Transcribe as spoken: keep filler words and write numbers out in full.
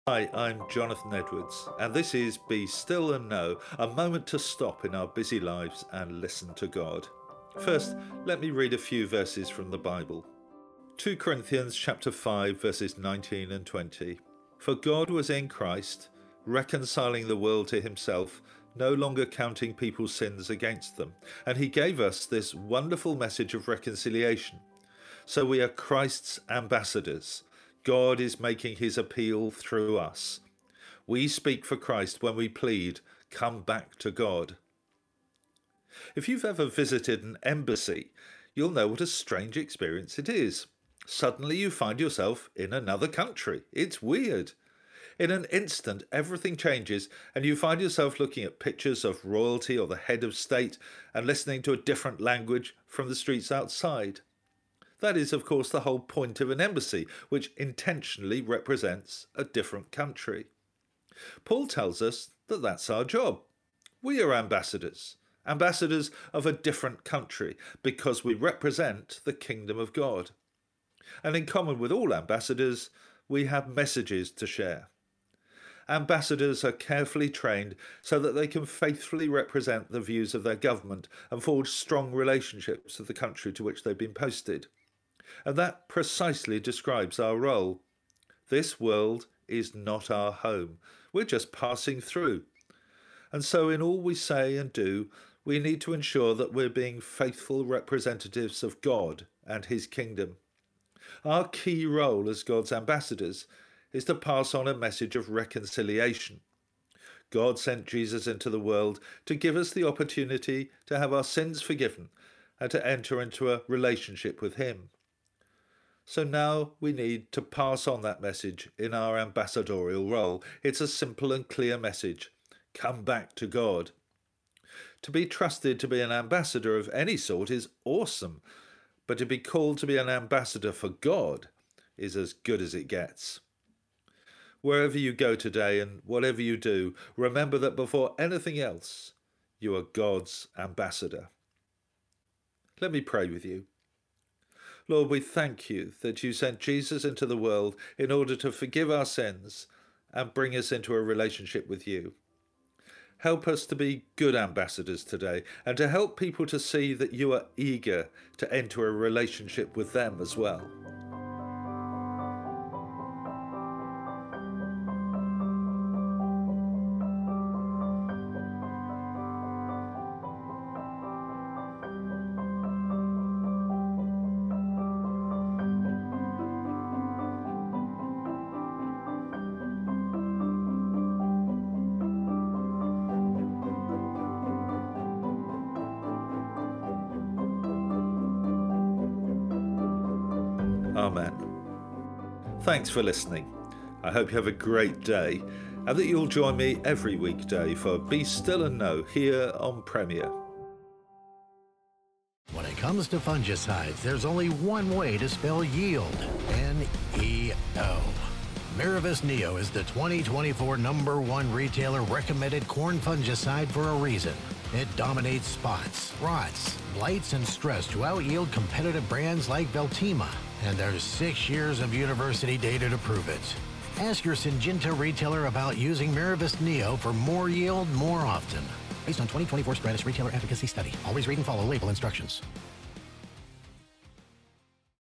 Hi, I'm Jonathan Edwards, and this is Be Still and Know, a moment to stop in our busy lives and listen to God. First, let me read a few verses from the Bible. Second Corinthians chapter five, verses nineteen and twenty. For God was in Christ, reconciling the world to himself, no longer counting people's sins against them, and he gave us this wonderful message of reconciliation. So we are Christ's ambassadors. God is making his appeal through us. We speak for Christ when we plead, come back to God. If you've ever visited an embassy, you'll know what a strange experience it is. Suddenly you find yourself in another country. It's weird. In an instant, everything changes, and you find yourself looking at pictures of royalty or the head of state and listening to a different language from the streets outside. That is, of course, the whole point of an embassy, which intentionally represents a different country. Paul tells us that that's our job. We are ambassadors, ambassadors of a different country, because we represent the kingdom of God. And in common with all ambassadors, we have messages to share. Ambassadors are carefully trained so that they can faithfully represent the views of their government and forge strong relationships with the country to which they've been posted. And that precisely describes our role. This world is not our home. We're just passing through. And so in all we say and do, we need to ensure that we're being faithful representatives of God and his kingdom. Our key role as God's ambassadors is to pass on a message of reconciliation. God sent Jesus into the world to give us the opportunity to have our sins forgiven and to enter into a relationship with him. So now we need to pass on that message in our ambassadorial role. It's a simple and clear message. Come back to God. To be trusted to be an ambassador of any sort is awesome, but to be called to be an ambassador for God is as good as it gets. Wherever you go today and whatever you do, remember that before anything else, you are God's ambassador. Let me pray with you. Lord, we thank you that you sent Jesus into the world in order to forgive our sins and bring us into a relationship with you. Help us to be good ambassadors today and to help people to see that you are eager to enter a relationship with them as well. Amen. Thanks for listening. I hope you have a great day and that you'll join me every weekday for Be Still and Know here on Premier. When it comes to fungicides, there's only one way to spell yield. N E O. Miravis Neo is the twenty twenty-four number one retailer recommended corn fungicide for a reason. It dominates spots, rots, blights, and stress to out-yield competitive brands like Veltima. And there's six years of university data to prove it. Ask your Syngenta retailer about using Miravis Neo for more yield more often. Based on twenty twenty-four Stratus Retailer Efficacy Study. Always read and follow label instructions.